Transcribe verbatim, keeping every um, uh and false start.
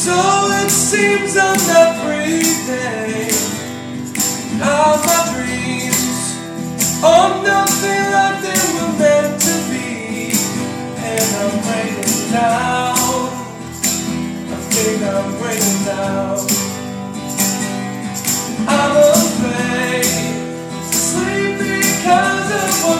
So it seems I'm not breathing. All my dreams are nothing like they were meant to be. And I'm breaking down. I think I'm breaking down.